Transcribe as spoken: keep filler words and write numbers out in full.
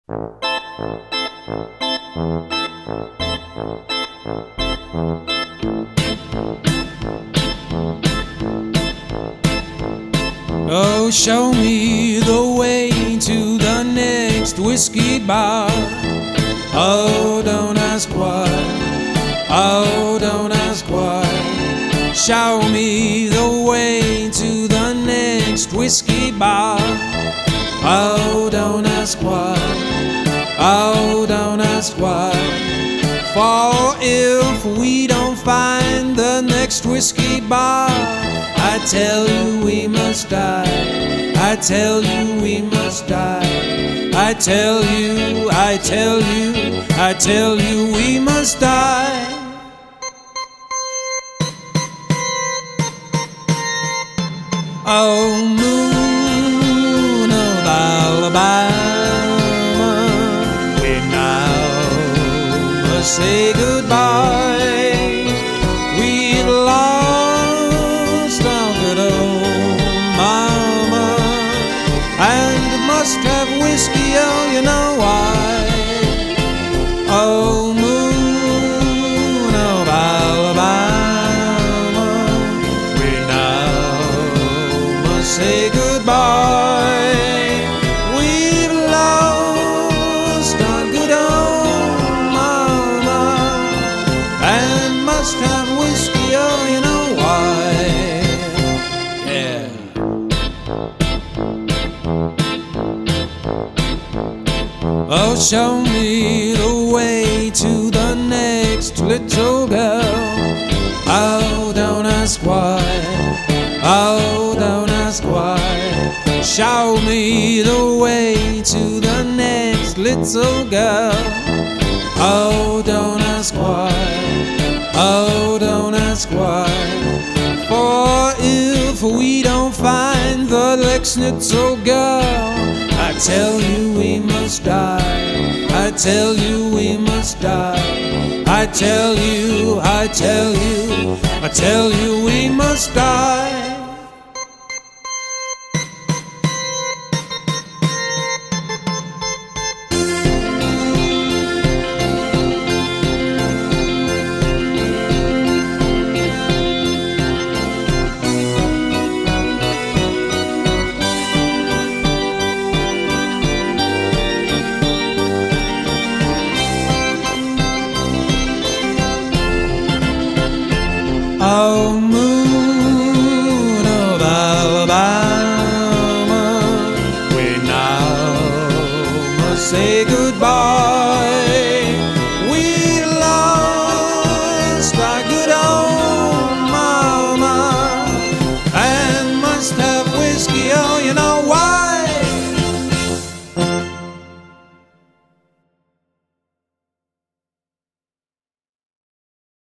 Oh, show me the way to the next whiskey bar. Oh, don't ask why. Oh, don't ask why. Show me the way to the next whiskey bar. Oh, don't ask why. Oh, don't ask why. For if we don't find the next whiskey bar, I tell you we must die. I tell you we must die. I tell you, I tell you, I tell you we must die. Oh, moon of Alabama, we now must say goodbye. We've lost our good old mama, and must have whiskey, oh, you know why. Oh, moon of Alabama, we now must say goodbye. We've lost our good old mama, and must have whiskey, oh, you know why. Yeah. Oh, show me the way to the next little girl. Oh, don't ask why. Oh, don't ask why. Show me the way to the next little girl. Oh, don't ask why. Oh, don't ask why. For if we don't find the next little girl, I tell you we must die. I tell you we must die. I tell you, I tell you, I tell you we must die. Oh, moon of Alabama, we now must say goodbye.